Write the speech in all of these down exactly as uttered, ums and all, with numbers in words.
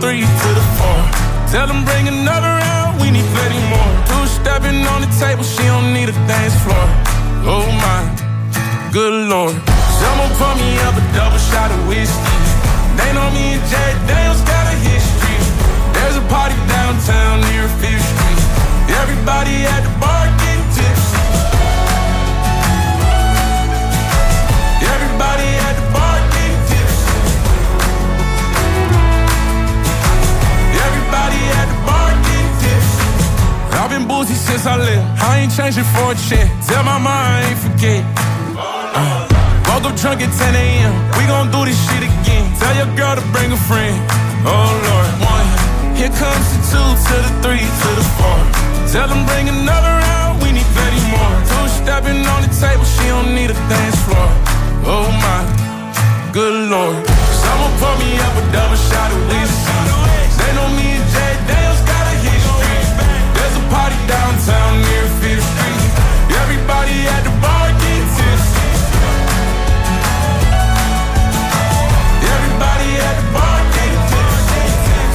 three to the four. Tell them bring another round, we need plenty more. Two-stepping on the table, she don't need a dance floor. Oh my, good Lord. Someone pour me up a double shot of whiskey. They know me and Jay Daniels got a history. There's a party downtown near Fifth Street. Everybody at the bar getting tipsy. Everybody at the bar getting tipsy. Everybody at the bar getting tipsy. I've been boozy since I left. I ain't changing for a check. Tell my mom I ain't forget. Uh, woke up drunk at ten a.m. We gon' do this shit again. Tell your girl to bring a friend. Oh Lord, one. Here comes the two to the three to the four. Tell them bring another round, we need plenty more. Two-stepping on the table, she don't need a dance floor. Oh my, good Lord. Someone pour me up a double shot of whiskey. They know me and Jay Daniels got a history. There's a party downtown near Fifth Street. Everybody at the bar getting tipsy. Everybody at the bar getting tipsy.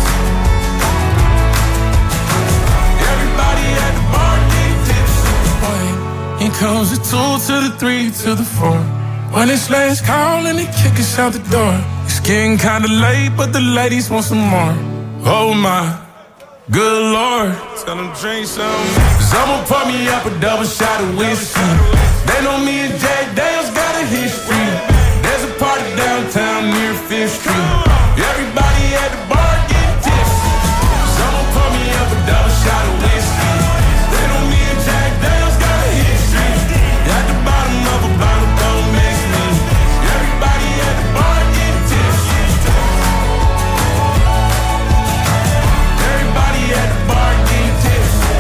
Everybody at the bar getting tipsy. Here comes the two to the three to the four. When it's last call and they kick us out the door. It's getting kinda late, but the ladies want some more. Oh my, good Lord. Tell them drink some. Someone pour me up a double shot of whiskey. They know me and Jay Daniels got a history. There's a party downtown near Fifth Street. Everybody at the bar getting tipsy. Someone pour me up a double shot of whiskey. They know me and Jack Daniels got a history. At the bottom of a bottle, don't mix me. Everybody at the bar getting tipsy. Everybody at the bar getting tipsy.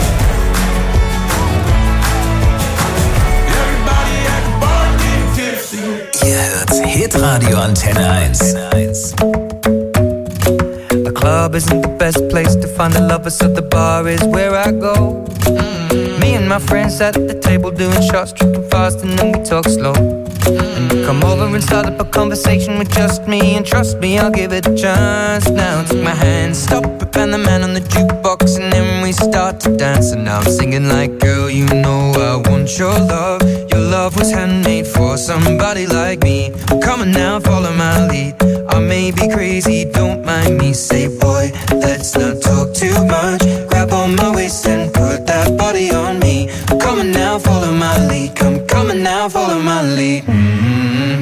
Everybody at the bar getting tipsy. Ihr hört Hitradio Antenne eins. The club isn't the best place to find the lovers, so the bar is where I go. Mm-hmm. Me and my friends at the table doing shots, tripping fast, and then we talk slow. Mm-hmm. And you come over and start up a conversation with just me, and trust me, I'll give it a chance. Now take my hand, stop it, and the man on the jukebox, and then we start to dance. And now I'm singing like, girl, you know I want your love. Your love was handmade for somebody like me. Come on now, follow my lead. I may be crazy, don't mind me. Say, boy, let's not talk too much. Grab on my waist and put that body on me. Come on now, follow my lead. Come, come on now, follow my lead. Mm-hmm.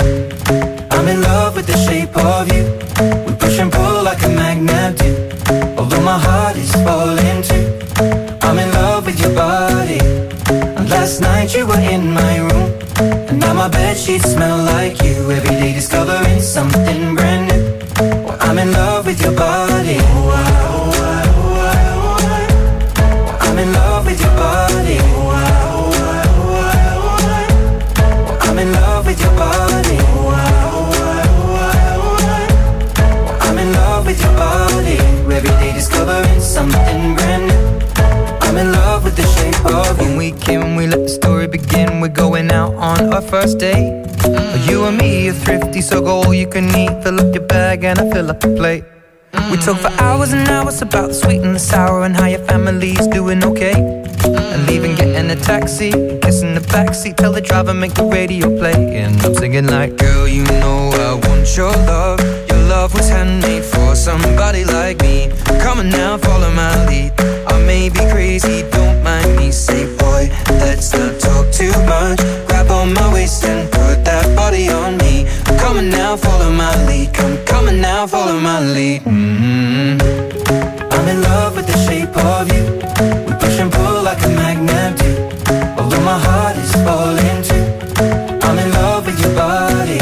I'm in love with the shape of you. We push and pull like a magnet do. Although my heart is falling too. I'm in love with your body. And last night you were in my room. And now my bedsheets smell like you. Every day discovering something brand new. Well, I'm in love with your body. Oh, I, oh, I, oh, I, oh, I. Well, I'm in love with your body. Oh, I, oh, I, oh, I, oh, I. Well, I'm in love with your body. Oh, I, oh, I, oh, I, oh, I. Well, I'm in love with your body. Every day discovering something brand new. I'm in love with the shape of you. When we came, we let the story begin. We're going out on our first date. Mm-hmm. You and me are thrifty, so go all you can eat. Fill up your bag and I fill up the plate. Mm-hmm. We talk for hours and hours about the sweet and the sour and how your family's doing okay. Mm-hmm. And leaving, getting a taxi, kissing the backseat, tell the driver make the radio play. And I'm singing like, girl, you know I want your love. Your love was handmade for somebody like me. Come on now, follow my lead. I may be crazy, don't mind me. Say, boy, let's not talk too much. Grab on my waist and put that body on me. Come on now, follow my lead. Come, come on now, follow my lead. Mm-hmm. I'm in love with the shape of you. We push and pull like a magnet do. Although my heart is falling too. I'm in love with your body.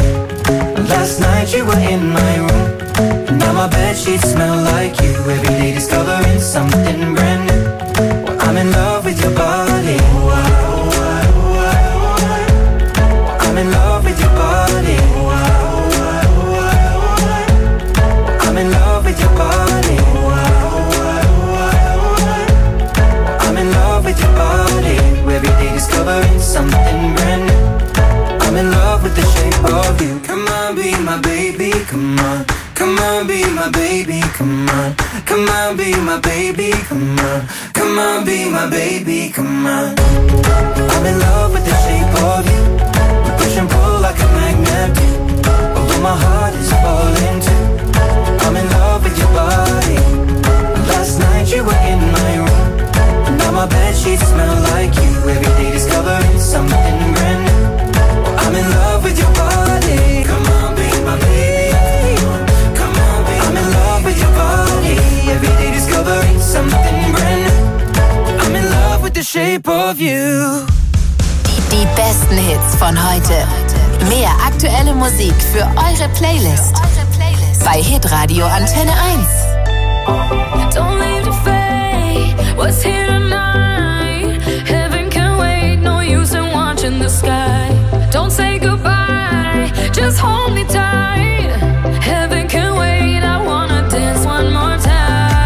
Last night you were in my room. And now my bedsheets smell like you. Every day discovering something brand new. Well, I'm in love with your body. Oh, I, oh, I, oh, I, oh, I. Well, I'm in love with your body. Oh, I, oh, I, oh, I, oh, I. Well, I'm in love with your body. Oh, I, oh, I, oh, I, oh, I. Well, I'm in love with your body. Every day discovering something brand new. I'm in love with the shape of you. Come on, be my baby, come on. Come on, be my baby, come on. Come on, be my baby, come on. Come on, be my baby, come on. I'm in love with the shape of you. We push and pull like a magnet do. Although my heart is falling too. I'm in love with your body. Last night you were in my room. Now my bedsheets smell like you. Every day discovering something brand new. I'm in love with your body. Come on, be my baby. Come on, be I'm in love with your body. Every day discovering something brand new. I'm in love with the shape of you. Die, die besten Hits von heute. Mehr aktuelle Musik für eure Playlist. Bei Hitradio Antenne eins. Don't leave the fate. What's here tonight? Heaven can wait. No use in watching the sky. Don't say goodbye. Just hold me tight. Heaven can wait. I wanna dance one more time.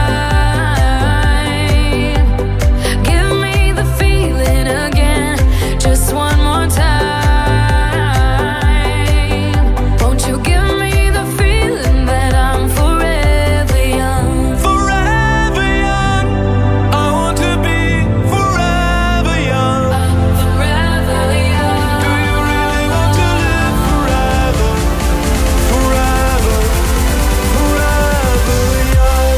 Give me the feeling again. Just one more time. Won't you give me the feeling that I'm forever young? Forever young. I want to be forever young. I'm forever young. Do you really want to live forever? Forever, forever young.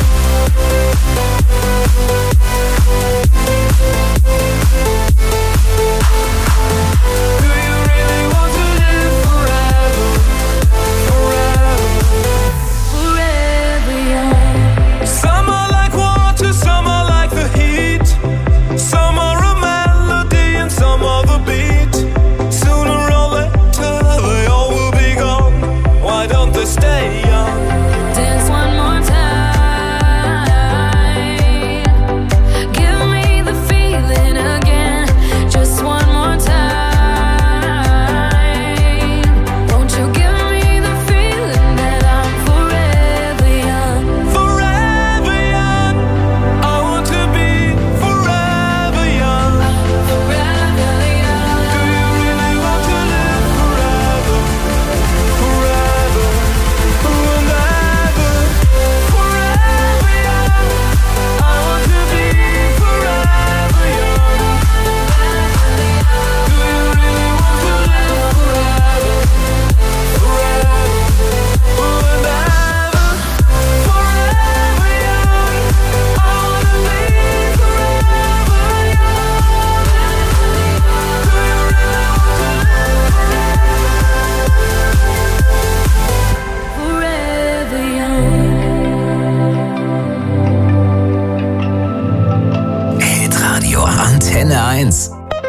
Do you really want to live forever? Forever. Forever young. Some are like water, some are like the heat. Some are a melody and some are the beat. Sooner or later they all will be gone. Why don't they stay young? Dance one more time. Give me the feeling again. Just one more time. Won't you give me the feeling that I'm forever young? Forever young. I want to be forever young. Forever young. Do you really want to live forever? Forever and ever. Forever young. I want to be forever young. Do you really want to live forever? Forever and ever. Forever young. I want to be forever young. Do you really want to live Forever young. Hitradio Antenne eins.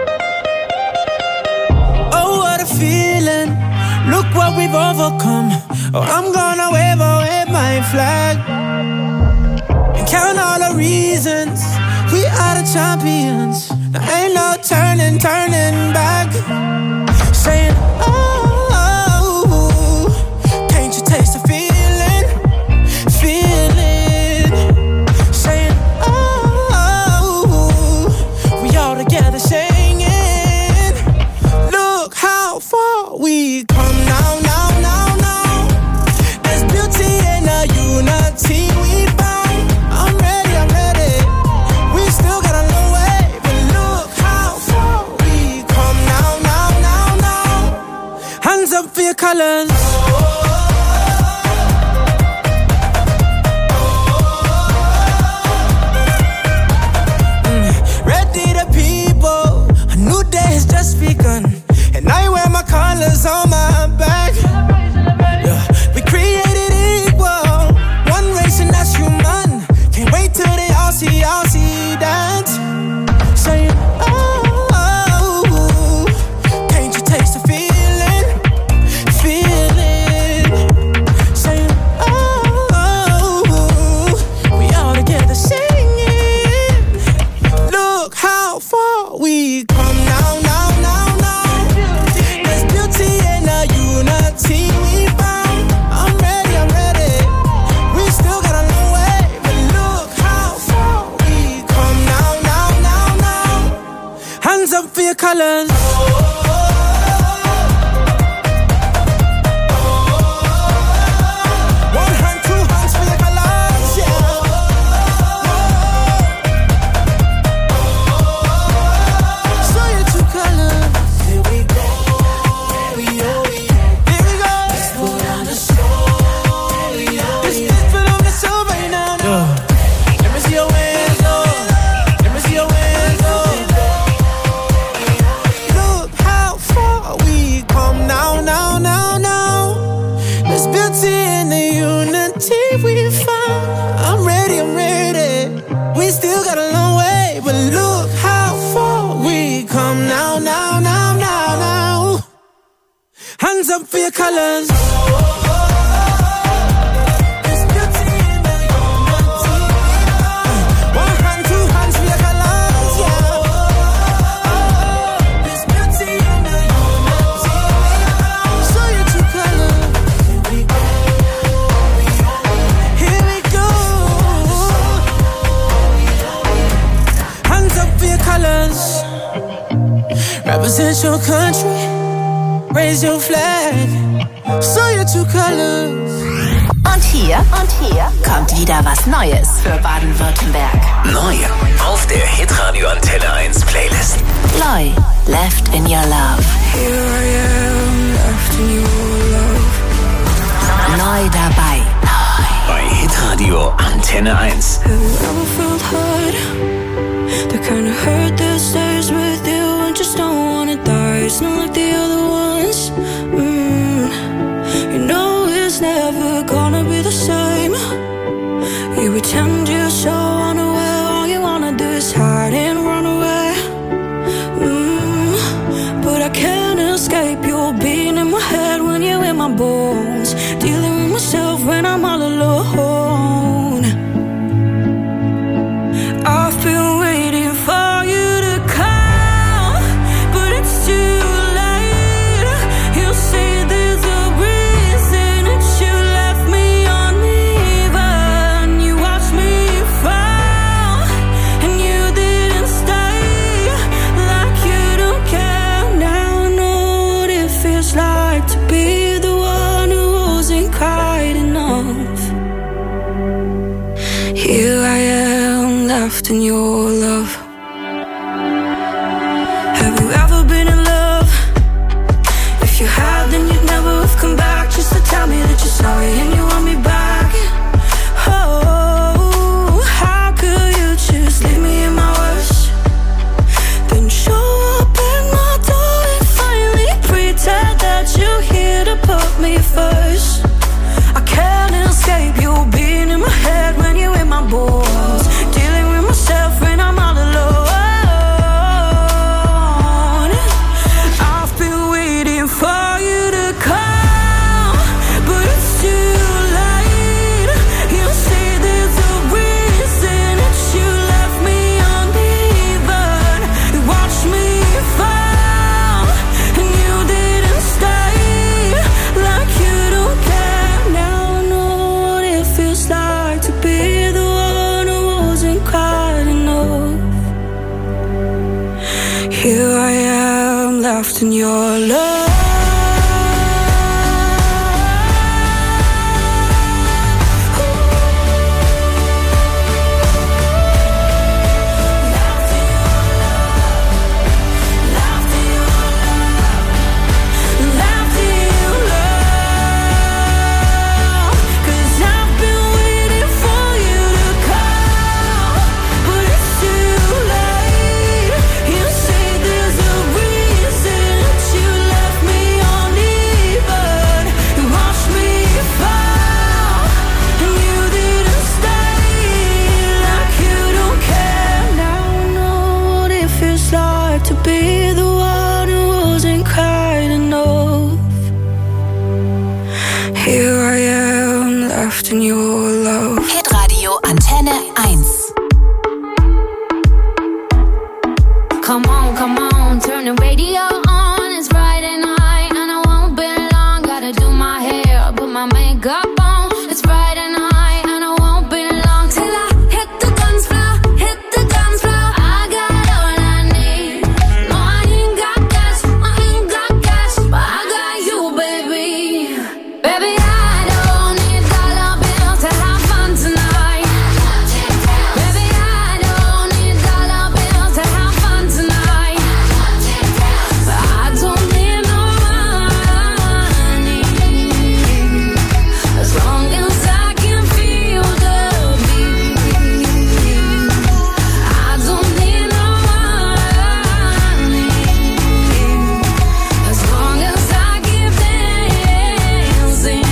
Oh, what a feeling. Look what we've overcome. Oh, I'm gonna wave away my flag and count all the reasons we are the champions. There ain't no turning, turning back. Saying, oh, can't you taste the feeling? Feeling. Saying, oh, we all together singing. Look how far we come now, now, now, now. There's beauty in the unity we found. I'm ready, I'm ready. We still got a long way, but look how far we come now, now, now, now. Hands up for your colors. Ready the people, a new day has just begun. And I wear my colors on my back. Yeah. We created equal, one race and that's human. Can't wait till they all see, all see that. Saying, oh, can't you taste the feeling? Feeling. Saying, oh, we all together singing. Look how far we come now, now, now, now. There's beauty in the unity we found. I'm ready, I'm ready. We still got a long way, but look how far we come now, now, now, now. Hands up for your colors. One hand, two hands for your colors, yeah. represent your country, raise your flag, so your two colors. Und hier, und hier kommt wieder was Neues für Baden-Württemberg. Neu auf der Hitradio Antenne eins Playlist. Loi, Left in Your Love. Here I am, left in your love. Neu dabei. Bei Hitradio Antenne eins. Have you ever felt hurt? The kind of hurt that stays with you and just don't wanna die. It's not like the other ones. Mm. You know it's never gonna be the same. You pretend you're so unaware. All you wanna do is hide and run away. Mm. But I can't escape your being in my head when you're in my bones. Dealing with myself when I'm all alone. I've been waiting for you to come, but it's too late. You say there's a reason that you left me uneven. You watched me fall, and you didn't stay. Like you don't care. Now I know what it feels like to be the one who wasn't quite enough. Here I am, left in your love. Have you ever been in love? If you have, then you'd never have come back just to tell me that you're sorry and you want me back. Oh, how could you just leave me in my worst? Then show up at my door and finally pretend that you're here to put me first. I can't escape you being in my head when you're in my bones. Dealing with myself when I'm all alone. I've been waiting for you to come, but it's too late. You say there's a reason that you left me uneven. You watched me fall, and you didn't stay. Like you don't care. Now I know what it feels like to be the one who wasn't quite enough. Here I am, left in your love. To be the one who wasn't quite enough. Here I am, left in your love. Hitradio Antenne eins. Come on, come on, turn the radio on. It's Friday night and I won't be long. Gotta do my hair, put my makeup on. It's Friday night and I won't be long till I hit the dance floor, hit the dance floor. I got all I need. No, I ain't got cash, I ain't got cash, but I got you, baby. Baby, I don't need dollar bills to have fun tonight. Baby, I don't need dollar bills to have fun tonight. But I don't need no money, as long as I can feel the beat. I don't need no money, as long as I keep dancing.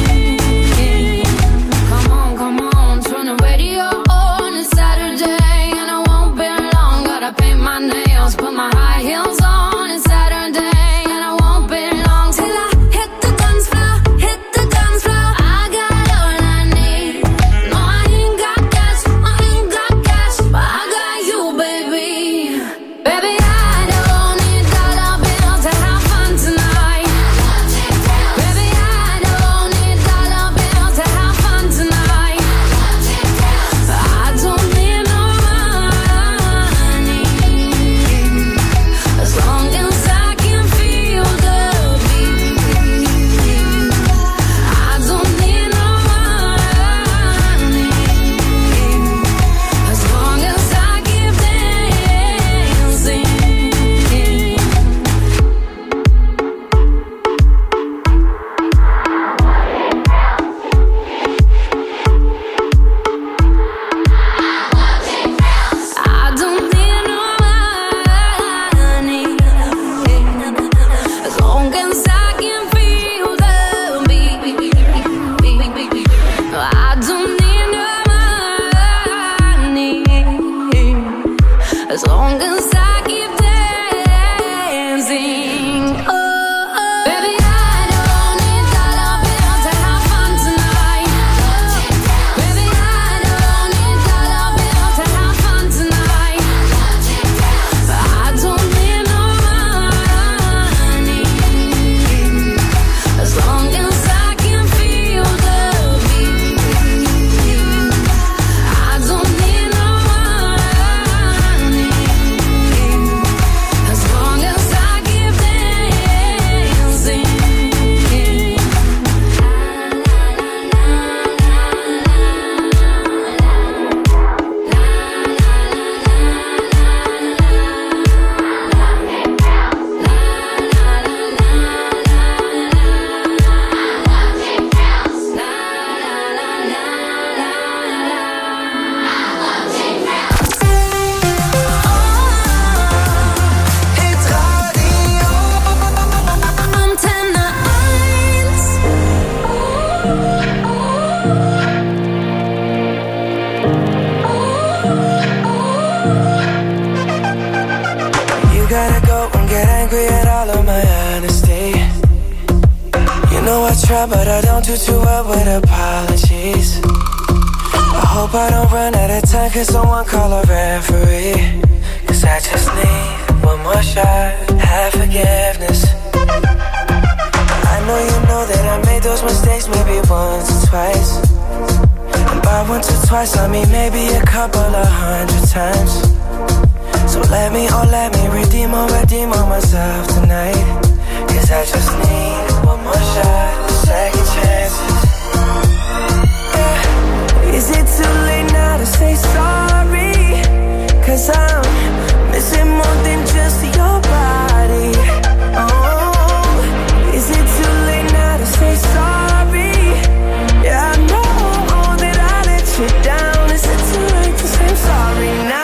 Come on, come on, turn the radio on. It's Saturday and I won't be long. Gotta paint my nails, put my high heels on. It's Saturday and I won't be long till I hit the dance floor, hit the dance floor. I got all I need. No, I ain't got cash, I ain't got cash, but I got you, baby. Baby, I don't need dollar bills to have fun tonight. Baby, I don't need dollar bills to have fun tonight. But I don't need no money, as as long as I keep dancing. Oh, oh. Baby, I don't need dollar bills to have fun tonight. Baby, I don't need dollar bills to have fun tonight. But I don't need no money as long as I can feel the beat. I don't need no money as long as I keep dancing. Antenne eins. You gotta go and get angry at all of my honesty. You know I try, but I don't do too well with apologies. I hope I don't run out of time, cause someone call a referee. Cause I just need one more shot, have forgiveness. I know you know that I made those mistakes maybe once or twice. And by once or twice I mean maybe a couple of hundred times. So let me, oh let me redeem or redeem on myself tonight. Cause I just need one more shot, second chances. Yeah. Is it too late now to say sorry? Cause I'm missing more than just your body. Oh, is it too late now to say sorry? Yeah, I know that I let you down. Is it too late to say I'm sorry now?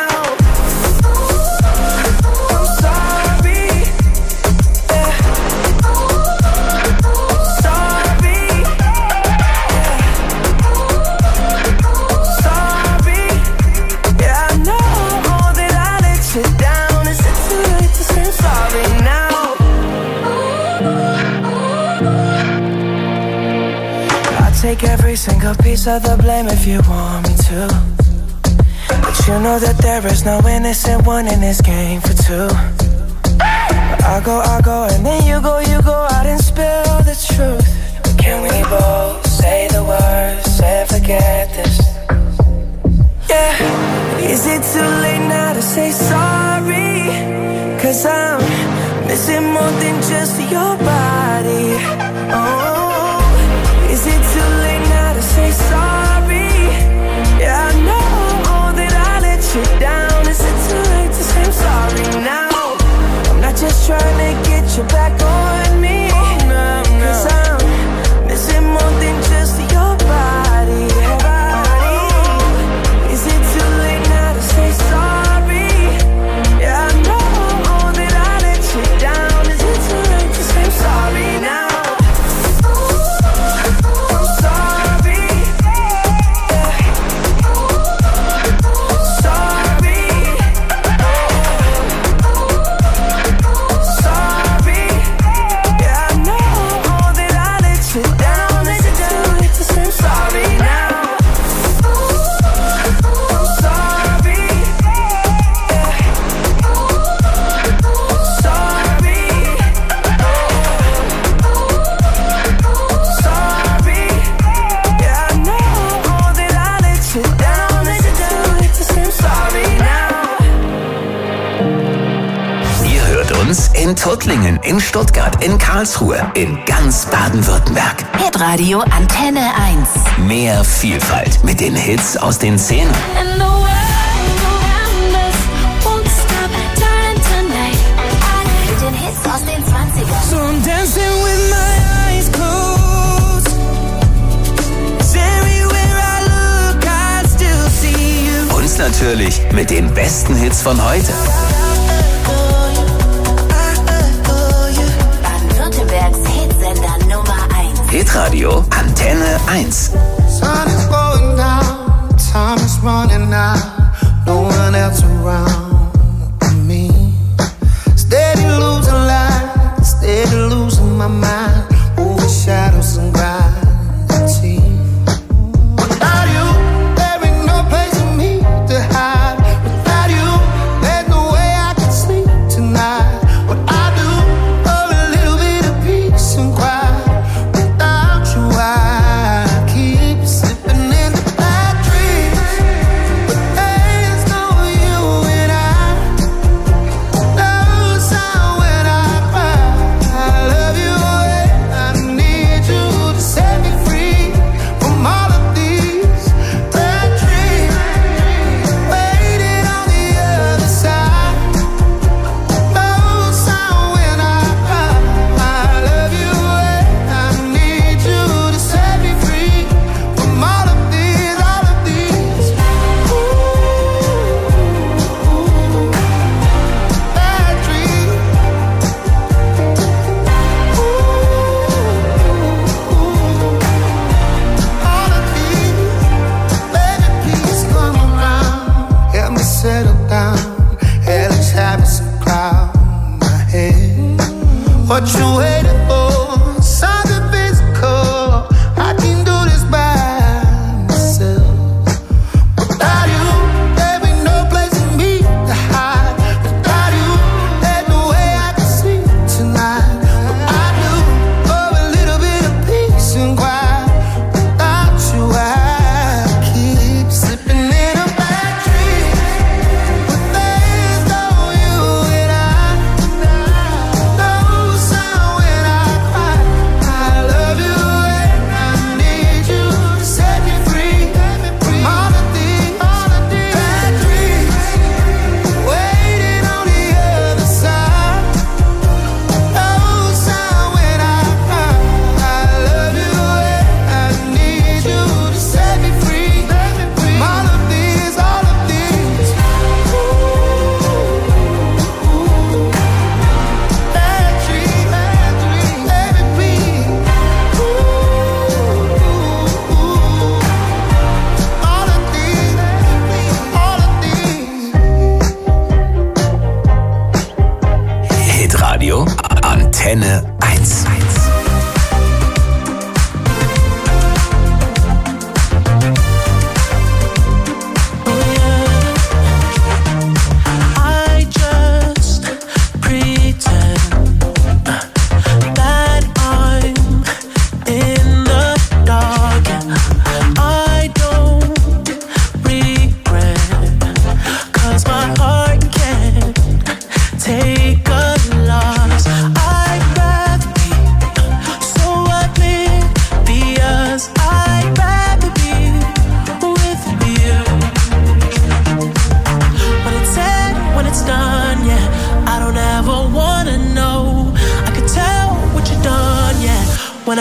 I'm sorry. Yeah. Sorry. Yeah. Sorry. Yeah, I know that I let you down. Is it too late to say I'm sorry now? I'll take every single piece of the blame if you want me to. But you know that there is no innocent one in this game for two. But I go, I go, and then you go, you go out and spill the truth. But can we both say the words and forget this? Yeah. Is it too late now to say sorry? Cause I'm missing more than just your body. Oh, is it too late now to say sorry? Yeah, I know that I let you down. Is it too late to say I'm sorry now? I'm not just trying to get you back on me. Cause I'm missing more than just your body. Oh, is it too late now to say sorry? Yeah, I know that I let you down. Is it too late to say I'm sorry now? I'm sorry. Yeah. Sorry. Sorry. Yeah, I know that I let you down. Is it too late to say I'm sorry now? I'm sorry. Yeah. Sorry. Sorry. Yeah, I know that I let you down. Is it too late to say I'm sorry now? Ihr hört uns in Tuttlingen, in Stuttgart, in Karlsruhe, in ganz Baden-Württemberg. Hitradio Antenne eins. Mehr Vielfalt mit den Hits aus den Szenen. And the world around us won't stop turning tonight. Mit den Hits aus den zwanzigern. So I'm dancing with my eyes closed. 'Cause everywhere I look, I still see you. Und natürlich mit den besten Hits von heute. Baden-Württembergs Hitsender Nummer eins. Hitradio Antenne eins. Sun is going down, time is running out, no one else around.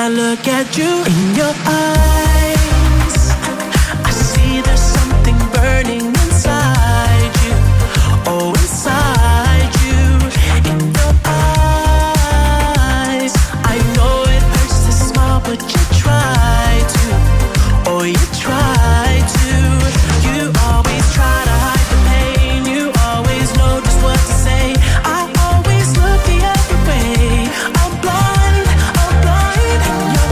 I look at you in your eyes, I see there's something burning inside you. Oh, inside you, in your eyes. I know it hurts to smile, but you try to. Oh, you try to. You always try to hide the pain. You always know just what to say. I always look the other way. I'm blind, I'm blind in your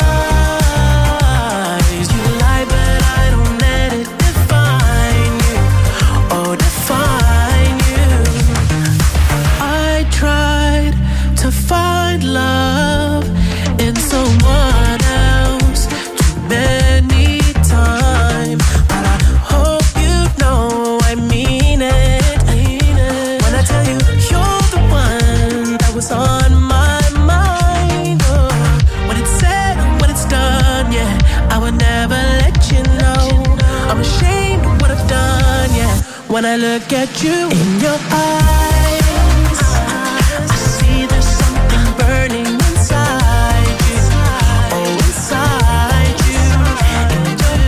eyes. You lie, but I don't let it define you. Oh, define you. I tried to find love in someone else too many times, but I hope you know I mean it. When I tell you you're the one that was on my mind, oh, when it's said and when it's done, yeah, I would never let you know. I'm ashamed of what I've done, yeah. When I look at you in your eyes, I see there's something burning inside you. Oh, inside you, in your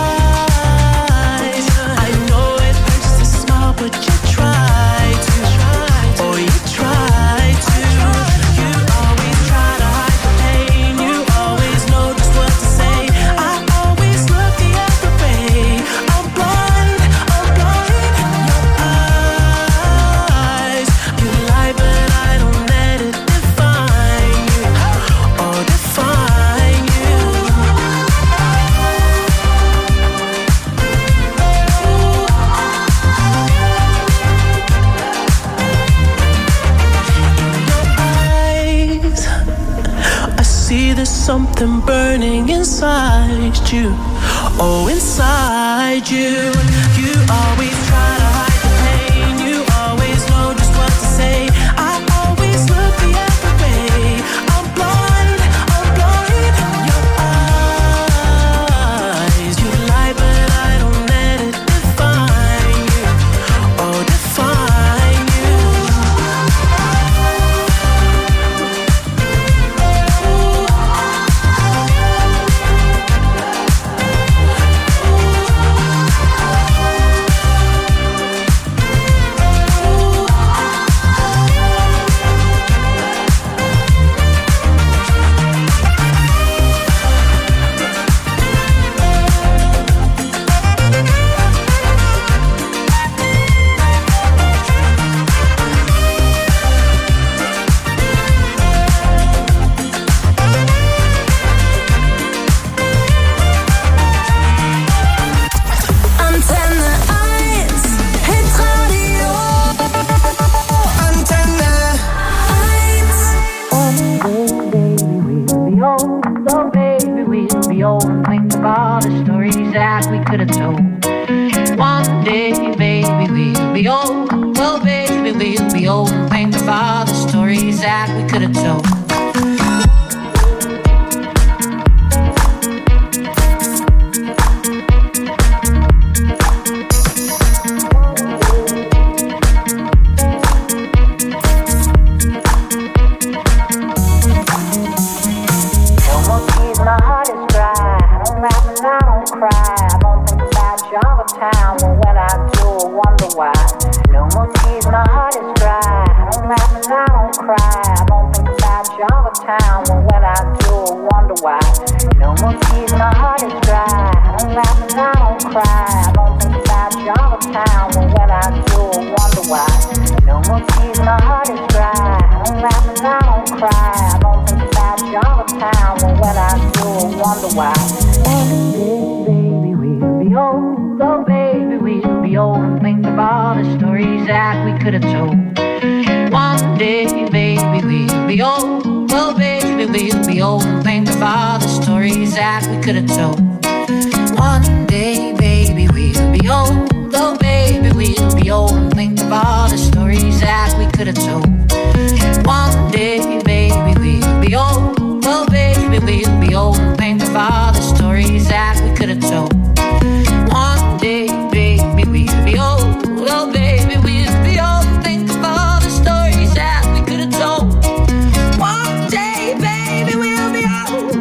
eyes. I know it hurts to smile, but you try to. Oh, you try to. You always try to hide the pain. You always know just what to say. I always look the other way. I'm blind, I'm blind in your eyes. You lie, but I don't let it define you. Oh, define you. Eyes, I see there's something burning inside you. Oh, inside you. You always try to hide the pain. You always know just what to say. I always look the other way. I'm blind, I'm blind in your eyes. You lie, but I don't let it define you. Oh, define you. Antenne eins, Hitradio. Antenne eins. Oh, baby, we'll be old and think of all the stories that we could have told. One day, baby, we'll be old. Oh, baby, we'll be old and think of all the stories that we could have told. No more tears, my heart is dry. I don't laugh and I don't cry. I don't think about you all the time, but when I do, I wonder why. No more tears, my heart is dry. I don't laugh and I don't cry. I don't think about you all the time, but when I do, I wonder why. No more tears, my heart is dry. I don't laugh and I don't cry. I don't think about you all the time, but when I do, I wonder why. No more tears, my heart is dry. I don't laugh and I don't cry. I don't think about you all the time, but when I do, I wonder why. Baby, we'll be old. Oh, baby, we'll be old and think of all the stories that we could have told. One day, baby, we'll be old. Oh, baby, we'll be old and think of all the stories that we could have told. One day, baby, we'll be old. Oh, baby, we'll be old and think of all the stories that we could have told. One day, baby, we'll be old. Oh, baby, we'll be old and think of all the stories that we could have told. One day, baby, we'll be old. Oh, baby, we'll be old and think of all the stories that we could have told. One day, baby, we'll be old.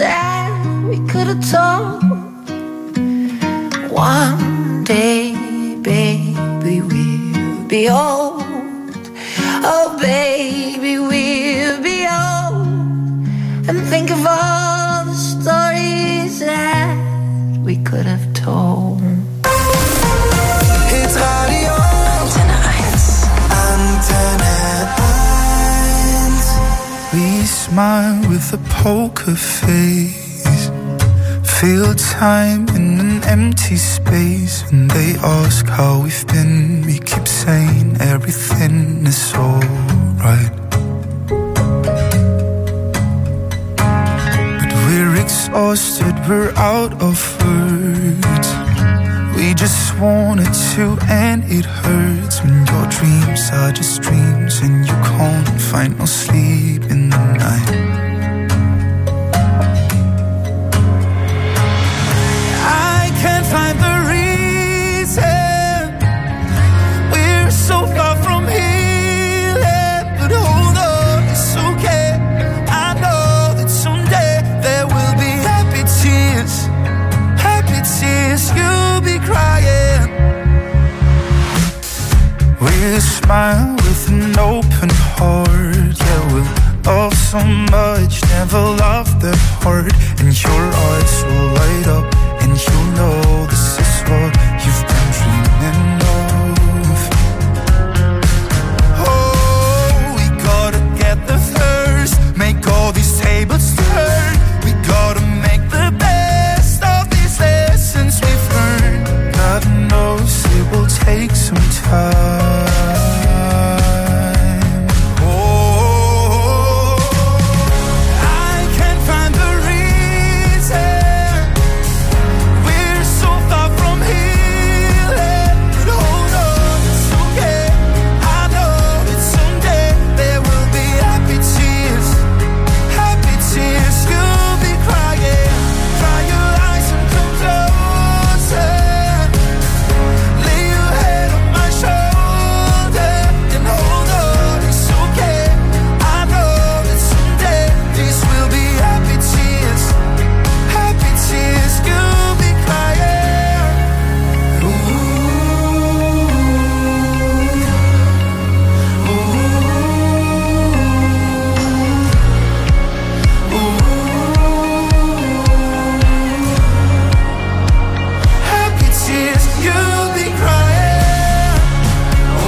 that we could have told. One day, baby, we'll be old. Oh, baby, we'll be old. And think of all the stories that we could have told. Hit Radio Antenne eins. Antenne eins. We smile with a poker face, feel time in an empty space. And they ask how we've been. We keep saying everything is alright. But we're exhausted, we're out of words. We just wanted to, and it hurts when your dreams are just dreams and you can't find no sleep in the night. I can't find the reason we're so far from healing, but hold on, it's okay. I know that someday there will be happy tears, happy tears. You'll be crying. We'll smile with an open heart. Yeah, we'll love so much, never loved that hard. And your eyes will light up, and you'll know this is what you've been dreaming of. Oh, we gotta get the first, make all these tables turn. We gotta make the best of these lessons we've learned. God knows it will take some time. Oh, I can't find the reason we're so far from healing, but hold on, it's okay. I know that someday there will be happy tears, happy tears. You'll be crying. Dry your eyes and come closer. Lay your head on my shoulder and hold on, it's okay. I know that someday these will be happy tears, happy tears. You'll be crying. Ooh, ooh, ooh. Happy tears. You'll be crying. Oh,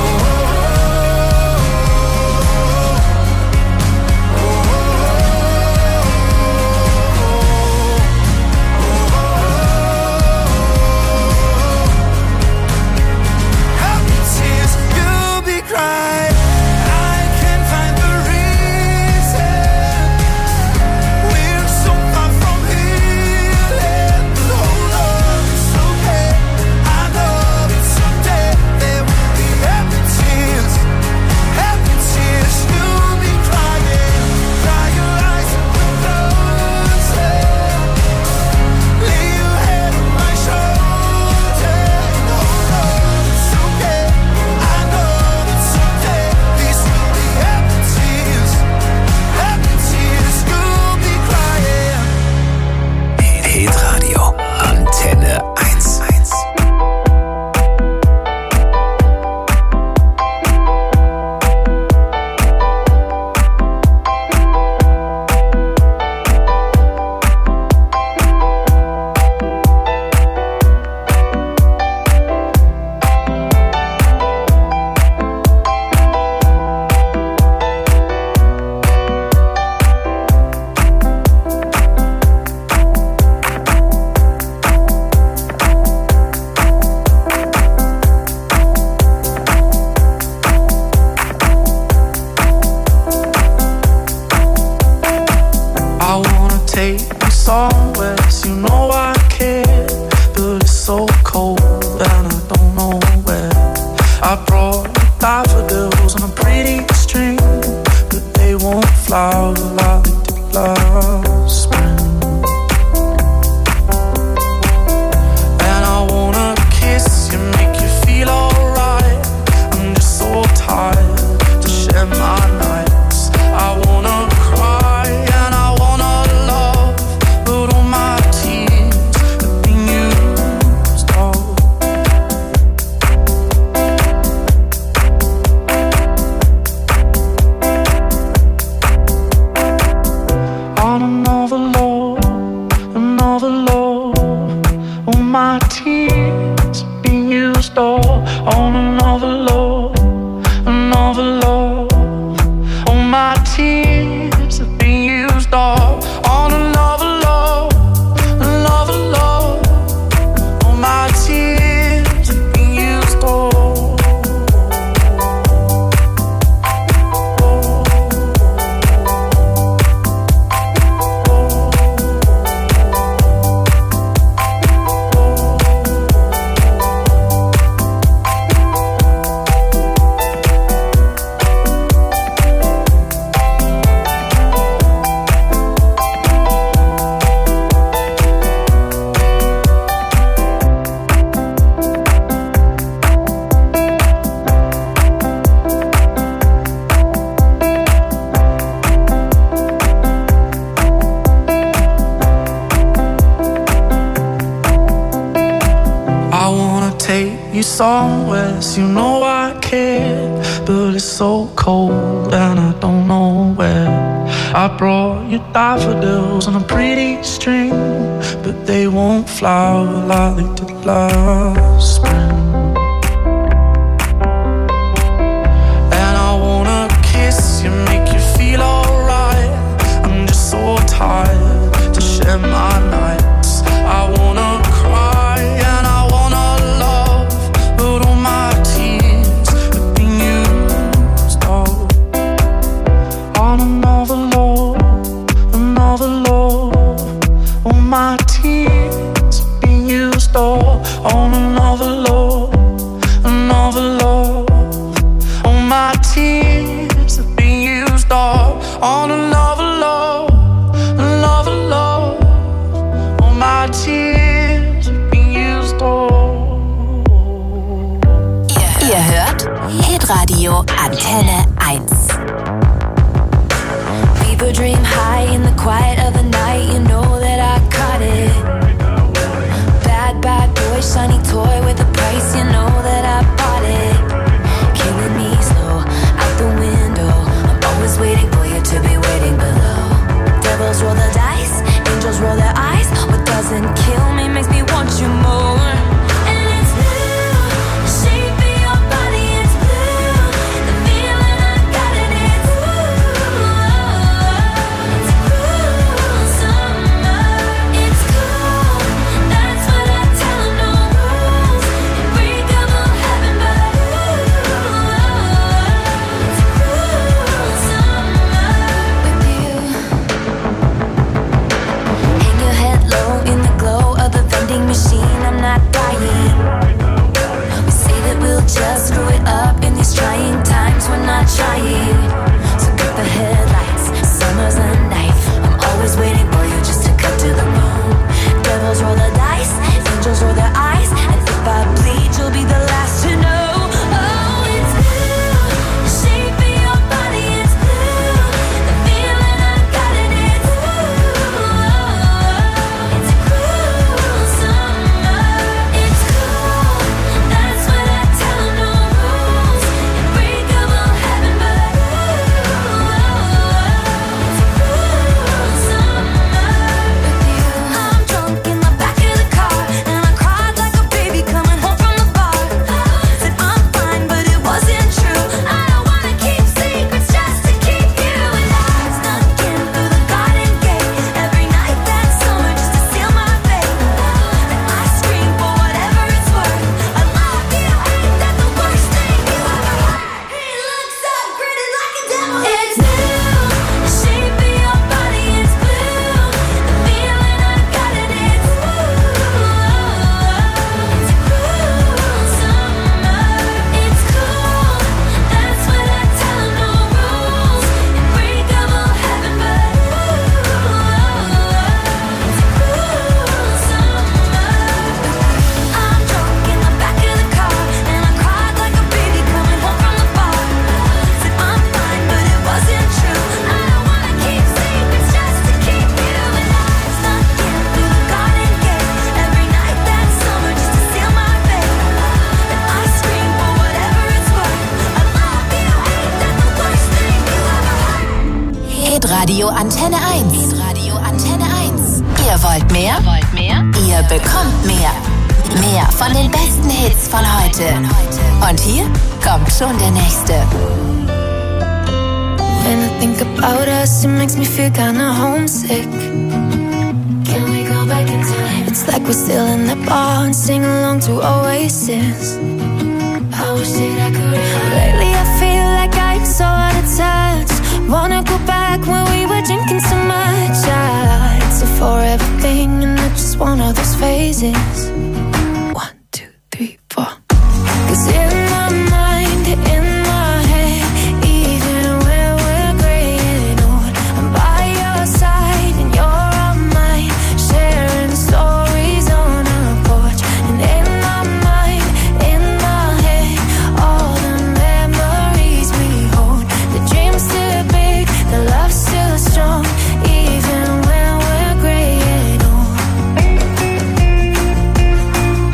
happy tears. You'll be crying. I can't find the reason we're so far from healing, but hold on, it's okay. I know that someday there will be happy tears, happy tears. You'll be crying. Dry your eyes and come closer. Lay your head on my shoulder and hold on, it's okay. I know that someday these will be happy tears, happy tears. You'll be crying. Hit Radio Antenne eins. I wanna take you somewhere, so you know I care. But it's so cold and I don't know where. I brought you daffodils on a pretty string, but they won't flower like they did last spring. And I wanna kiss you, make you feel alright. I'm just so tired to share my nights. I wanna cry and I wanna love, but somewhere, you know I care, but it's so cold and I don't know where. I brought you daffodils on a pretty string, but they won't flower like they did last spring. And I wanna kiss you, make you feel alright. I'm just so tired to share my nights. I wanna cry and I wanna love, but all my tears have been used up on another love, another love. All my tears have been used up on another love, another love. All my tears have been used up on another love, another love. All my tears have been used up. Ihr hört Hitradio Antenne eins. Fever dream high in the quiet of the night. You know that I caught it. Bad, bad boy, shiny toy with a price. You know that I bought it. Killing me slow, out the window. I'm always waiting for you to be waiting below. Devils roll the dice, angels roll their eyes. What doesn't kill me makes me want you more. And it's blue, the shape of your body, it's blue. The feeling I got in it, it's cool summer. It's cool, that's what I tell 'em, no rules. Unbreakable heaven, but it's cool summer with you. Hang your head low in the glow of the vending machine. I'm not dying. We say that we'll just screw it up in these trying times. We're not trying. So cut the headlights. Summer's a knife. I'm always waiting for you just to cut to the bone. Devils roll the dice. Angels roll their eyes. And if I bleed, you'll be the last to know. Oh, it's blue. The shape of your body, it's blue. The feeling I got in it, it's cool summer. It's cool, that's what I tell 'em, no rules. Unbreakable heaven, but it's cool summer with you. I'm drunk in the back of the car, and I cried like a baby coming home from the bar. Said I'm fine, but it wasn't true. I don't wanna keep secrets just to keep you alive. Snuck in through the garden gate every night that summer just to seal my fate. Then I scream for whatever it's worth. I love you, ain't that the worst thing you ever heard? He looks so gritty like a devil. It's blue, the shape of your body, it's blue. The feeling I got in it, it's cool summer. It's cool, that's what I tell 'em, no rules. Unbreakable heaven, but it's cool summer. I'm drunk in the back of the car, and I cried like a baby coming home from the bar. Said I'm fine, but it wasn't true. I don't wanna keep secrets just to keep you alive. Snuck in through the garden gate every night that summer just to seal my fate. Then I scream for whatever it's worth. I love you, ain't that the worst thing you ever heard? Hitradio Antenne eins. Hitradio Antenne eins. Ihr wollt mehr? Wollt mehr? Ihr bekommt mehr. Mehr von den besten Hits von heute. Und hier kommt schon der nächste. When I think about us, it makes me feel kinda homesick. Can we go back in time? It's like we're still in the bar and sing along to Oasis. I wish that I could. Lately I feel like I'm so out of touch. Wanna go back when we were drinking so much. I, it's a forever thing and I just one of those phases. One, two, three, four. 'Cause in my mind, in my head, even when we're graying old, I'm by your side and you're on mine, sharing stories on our porch. And in my mind, in my head, all the memories we hold. The dreams still big, the love still strong, even when we're graying old.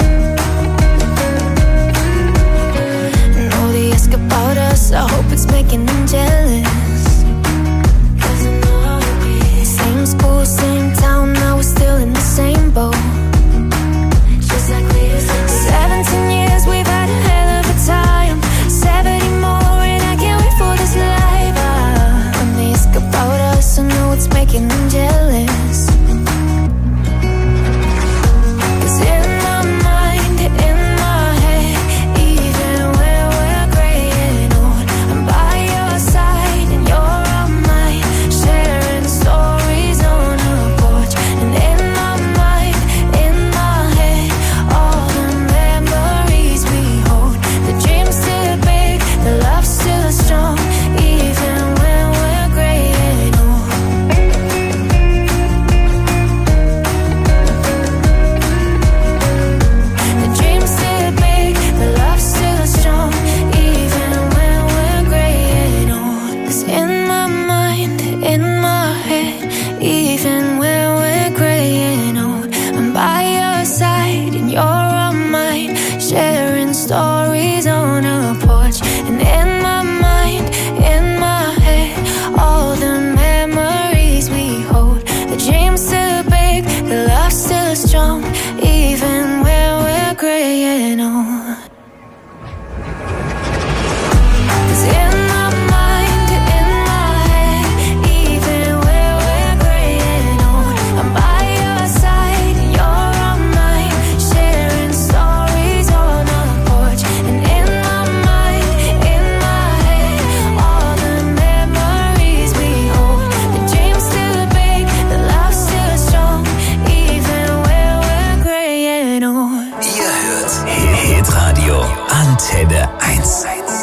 graying on. 'Cause in my mind, in my head, even where we're graying on, I'm by your side, you're on mine, sharing stories on our porch. And in my mind, in my head, all the memories we hold. The dreams still big, the love still strong, even where we're graying on. Ihr hört Hitradio Antenne eins.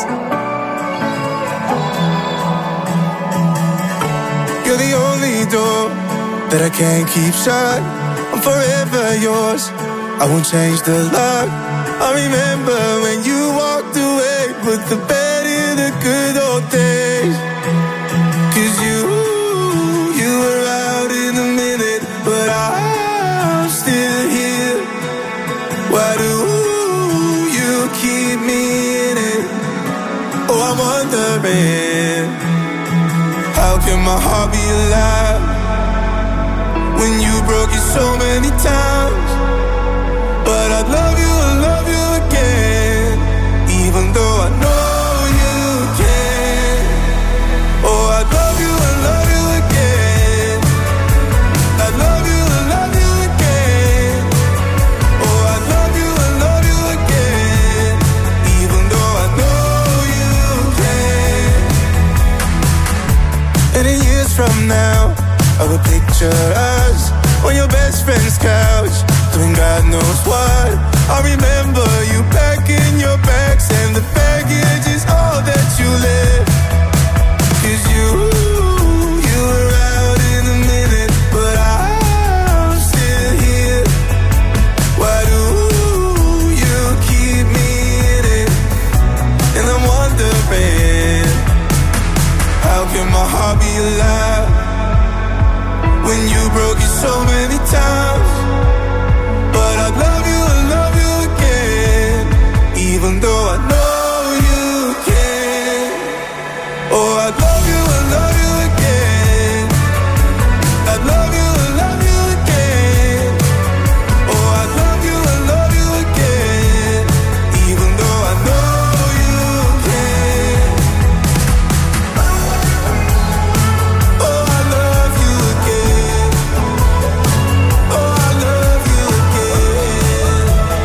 You're the only door that I can't keep shut. I'm forever yours, I won't change the lock. I remember when you walked away, put the bed in the good old days. 'Cause you, you were out in a minute, but I'm still here. Why do you keep me in it? Oh, I'm wondering, how can my heart be alive when you broke it so many times? But I'd love you, I love you again, even though I know you can. Oh, I'd love you, I love you again. I'd love you, I love you again. Oh, I'd love you, I love you again, even though I know you can. And in years from now, I will picture us on your best friend's couch, doing God knows what. I remember you packing your bags, and the baggage is all that you left. 'Cause you, you were out in a minute, but I'm still here. Why do you keep me in it? And I'm wondering, how can my heart be alive when you broke it so many times? But I'd love you, I love you again, even though I know you can. Oh, I'd love you, I love you again. I'd love you, I love you again. Oh, I'd love you, I love you again, even though I know you can. Oh, I love you again. Oh, I love you again,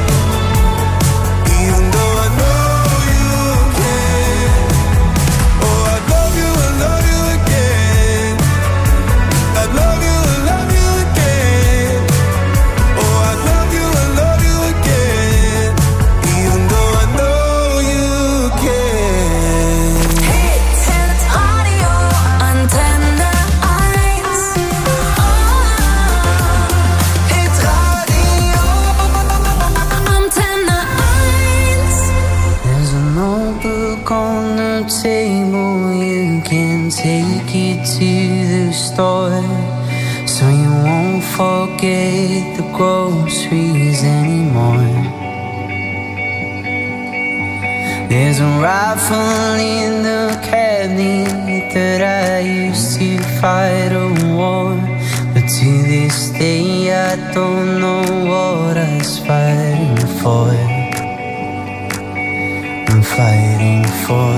even though I know you can. Oh, I love you, I love you again. I love you, I love you again. Oh, I love you, I love you again, even though I know you can. Hitradio Antenne eins. Hitradio Antenne eins. There's a notebook on the table, you can take it to the store, so you won't forget the groceries anymore. There's a rifle in the cabinet that I used to fight a war, but to this day I don't know what I was fighting for. I'm fighting for.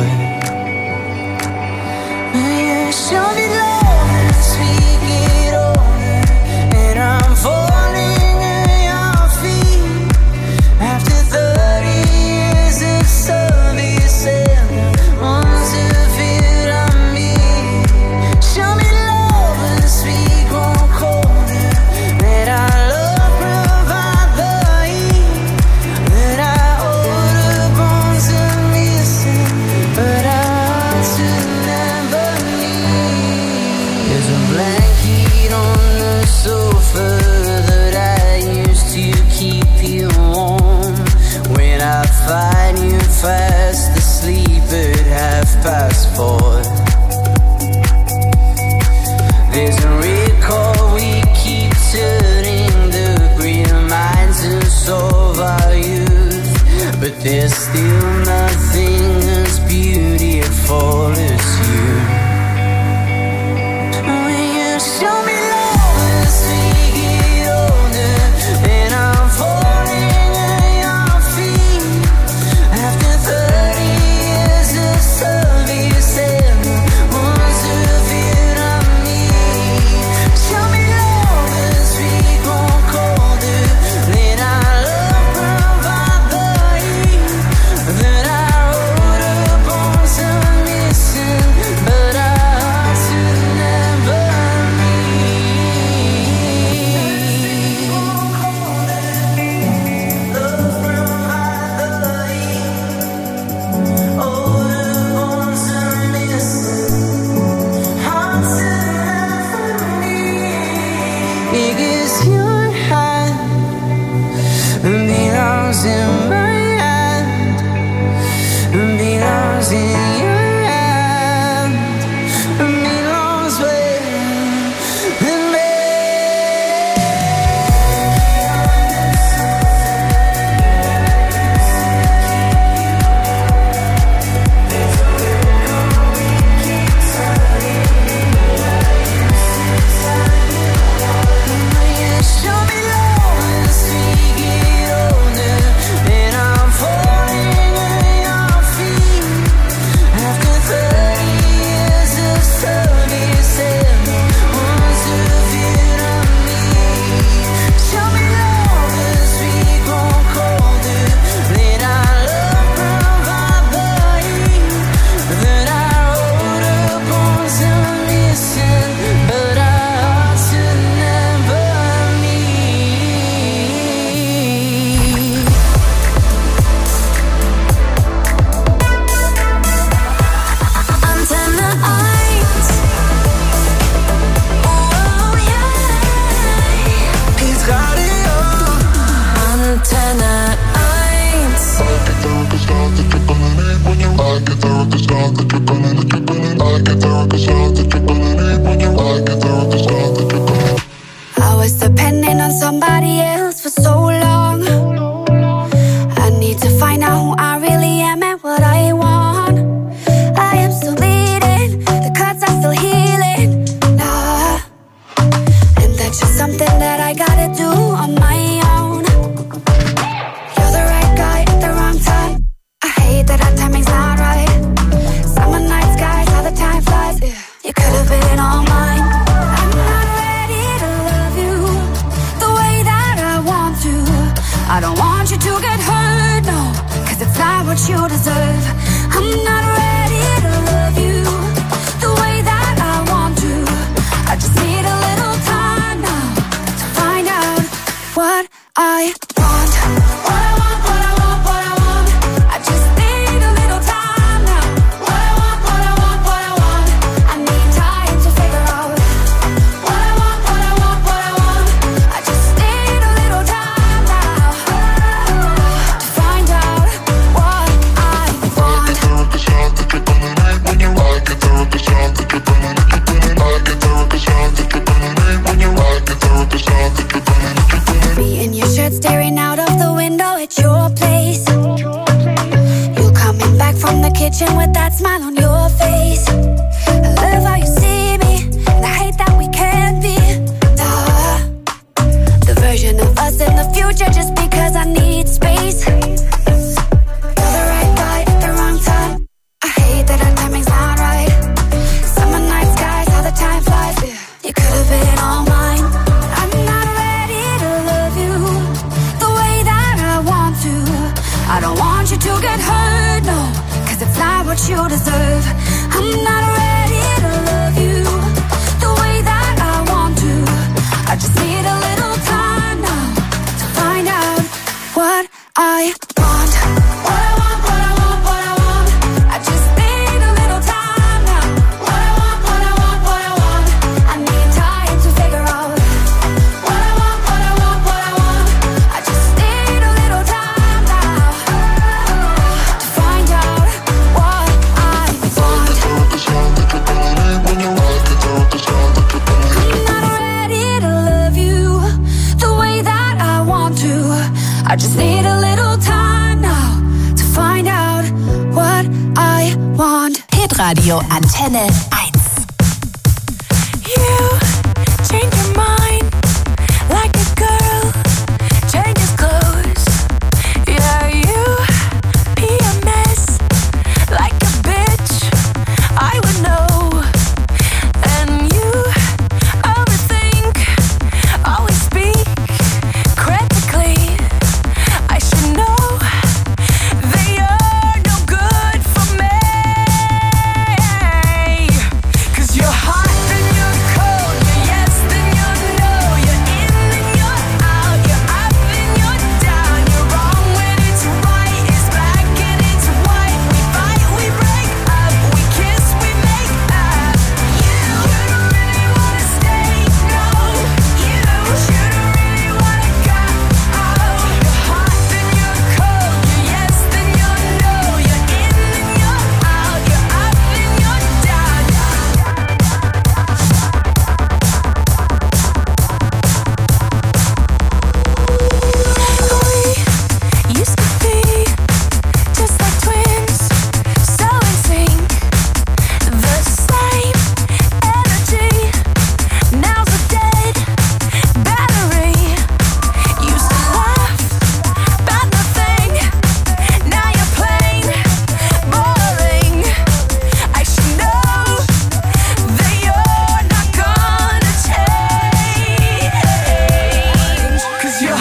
Yeah, show me love and speak it over, and I'm falling at your feet. After thirty years of service and once of it on me. Show me love and speak one colder, that our love provide the heat, that I owe the bones are missing, but I want to never leave. There's a blanket on the sofa that I used to keep you warm. When I find you fast asleep at half past four. There's a record we keep turning, the reminders of our youth, but there's still nothing as beautiful as you. When you show me love and speak it older, and I'm falling at your feet. belongs in my hand, belongs in your hand, belongs with me. Show me love as we get older, and I'm falling at your feet. After thirty years of service and months of it on me. Show me love as we grow colder, let our love ground our body, that our older bones are missing, but our hearts will never Antenne eins. Oh yeah. It's radio. Antenne eins. I was depending on somebody else for so long. I need to find out who I really am and what I want. I am still bleeding, the cuts are still healing. Nah, and that's just something that I gotta do on my own. You're the right guy at the wrong time. I hate that our timing's not right. Summer night skies, how the time flies. You could have been all mine. I'm not ready to love you the way that I want to. I don't want you to get hurt, no, cause it's not what you deserve. I'm not ready to love you the way that I want to. I just need a little time now to find out what I want. What I want, what I want, what I want. I just need a little time now. What I want, what I want, what I want. I need time to figure out what I want, what I want, what I want. I just need a little time now to find out what I want. Me in your shirt staring out of the window at your place. You coming back from the kitchen with that smile on your face. I love how you see me, and I hate that we can't be duh. The version of us in the future just because I need space. You're the right guy at the wrong time. I hate that our timing's not right. Summer night skies, how the time flies. You could have been all mine. I'm not ready to love you the way that I want to. I don't want you to get hurt, no, cause it's not what you deserve. I'm not ready to love you the way that I want to. I just need a little time now to find out what I want. What I want, what I want, what I want. I just need a little time now. What I want, what I want, what I want. I need time to figure out what I want, what I want, what I want. I just need a little time now to find out what I want. I'm not ready to love you the way that I want to. I just need a little time now to find out what I want. Hitradio Antenne eins. You change your mind like a girl changes clothes. Yeah, you P M S like a bitch. I would know. And you overthink, always speak critically. I should know that you're no good for me. Cause you're hot, then you're cold, you're yes, then you're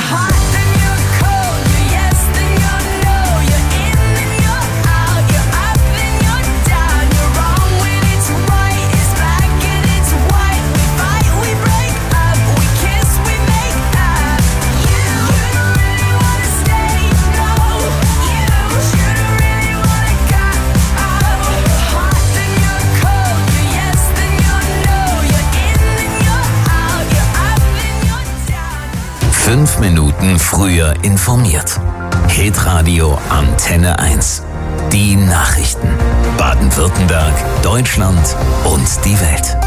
Fünf Minuten früher informiert. Hitradio Antenne eins. Die Nachrichten. Baden-Württemberg, Deutschland und die Welt.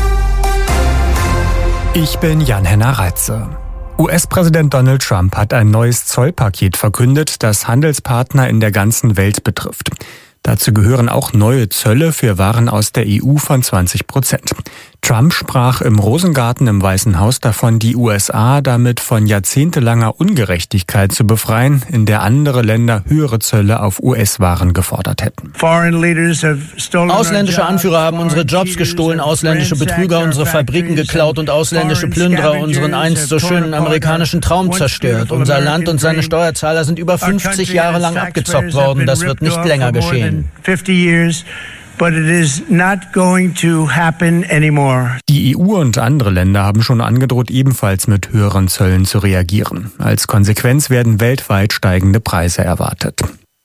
Ich bin Jan-Henner Reitze. U S-Präsident Donald Trump hat ein neues Zollpaket verkündet, das Handelspartner in der ganzen Welt betrifft. Dazu gehören auch neue Zölle für Waren aus der E U von zwanzig Prozent. Trump sprach im Rosengarten im Weißen Haus davon, die U S A damit von jahrzehntelanger Ungerechtigkeit zu befreien, in der andere Länder höhere Zölle auf U S-Waren gefordert hätten. Ausländische Anführer haben unsere Jobs gestohlen, ausländische Betrüger unsere Fabriken geklaut und ausländische Plünderer unseren einst so schönen amerikanischen Traum zerstört. Unser Land und seine Steuerzahler sind über fünfzig Jahre lang abgezockt worden. Das wird nicht länger geschehen. But it is not going to happen anymore. Die E U und andere Länder haben schon angedroht, ebenfalls mit höheren Zöllen zu reagieren. Als Konsequenz werden weltweit steigende Preise erwartet.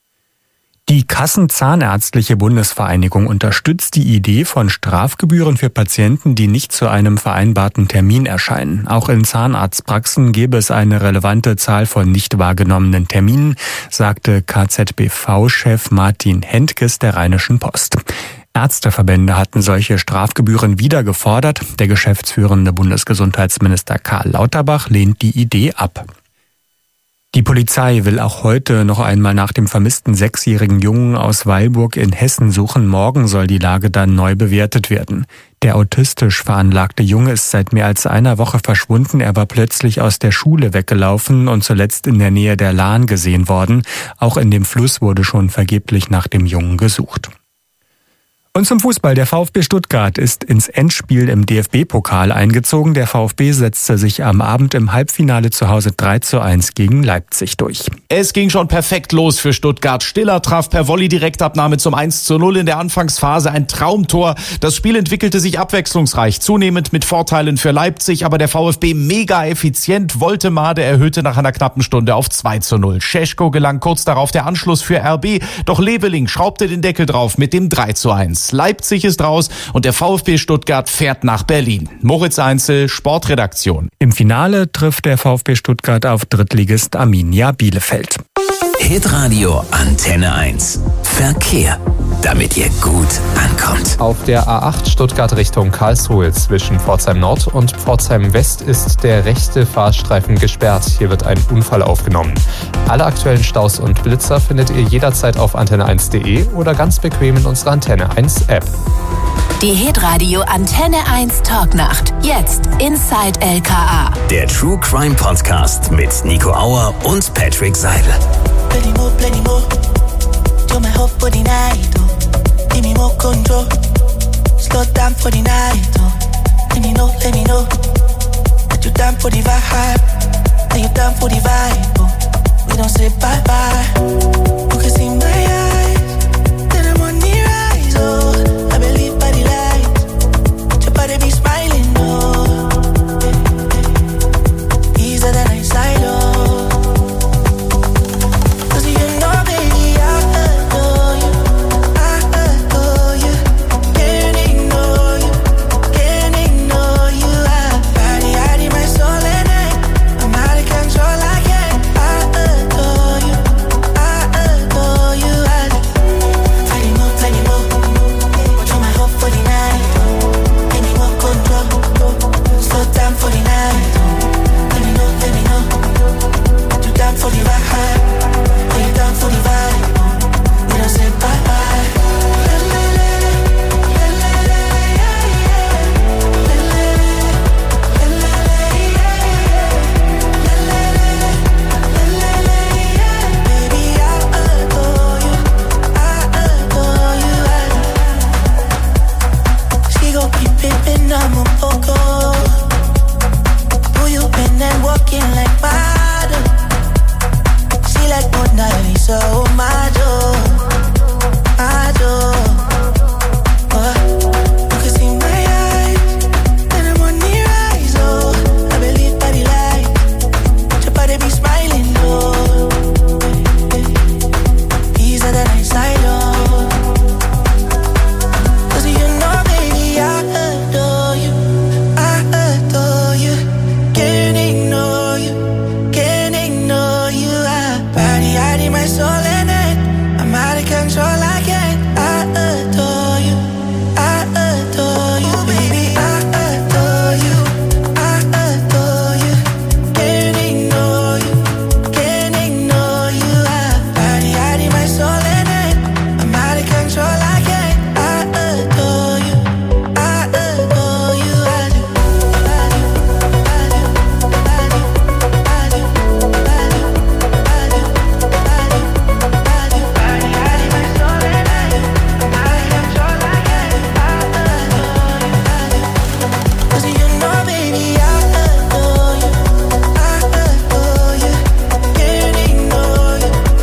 Die Kassenzahnärztliche Bundesvereinigung unterstützt die Idee von Strafgebühren für Patienten, die nicht zu einem vereinbarten Termin erscheinen. Auch in Zahnarztpraxen gäbe es eine relevante Zahl von nicht wahrgenommenen Terminen, sagte K Z B V-Chef Martin Hentges der Rheinischen Post. Ärzteverbände hatten solche Strafgebühren wieder gefordert. Der geschäftsführende Bundesgesundheitsminister Karl Lauterbach lehnt die Idee ab. Die Polizei will auch heute noch einmal nach dem vermissten sechsjährigen Jungen aus Weilburg in Hessen suchen. Morgen soll die Lage dann neu bewertet werden. Der autistisch veranlagte Junge ist seit mehr als einer Woche verschwunden. Er war plötzlich aus der Schule weggelaufen und zuletzt in der Nähe der Lahn gesehen worden. Auch in dem Fluss wurde schon vergeblich nach dem Jungen gesucht. Und zum Fußball. Der VfB Stuttgart ist ins Endspiel im D F B-Pokal eingezogen. Der VfB setzte sich am Abend im Halbfinale zu Hause drei zu eins gegen Leipzig durch. Es ging schon perfekt los für Stuttgart. Stiller traf per Volley-Direktabnahme zum eins zu null in der Anfangsphase ein Traumtor. Das Spiel entwickelte sich abwechslungsreich, zunehmend mit Vorteilen für Leipzig, aber der VfB mega effizient. Woltemade erhöhte nach einer knappen Stunde auf zwei zu null. Šeško gelang kurz darauf der Anschluss für R B, doch Leveling schraubte den Deckel drauf mit dem drei zu eins. Leipzig ist raus und der VfB Stuttgart fährt nach Berlin. Moritz Einzel, Sportredaktion. Im Finale trifft der VfB Stuttgart auf Drittligist Arminia Bielefeld. Hitradio Antenne eins. Verkehr, damit ihr gut ankommt. Auf der A acht Stuttgart Richtung Karlsruhe zwischen Pforzheim Nord und Pforzheim West ist der rechte Fahrstreifen gesperrt. Hier wird ein Unfall aufgenommen. Alle aktuellen Staus und Blitzer findet ihr jederzeit auf antenne eins punkt de oder ganz bequem in unserer Antenne eins App. Die Hitradio Antenne eins Talknacht. Jetzt Inside L K A. Der True Crime Podcast mit Nico Auer und Patrick Seidel. Plenty more, plenty more. You're my hope for the night, oh. Give me more control. Slow down for the night, oh. Let me know, let me know. That you down for the vibe. That you down for the vibe, oh. We don't say bye-bye. You can see my eyes. Then I'm on the rise, oh. I believe by the light. Your body be smiling, oh. Easier than I silo. so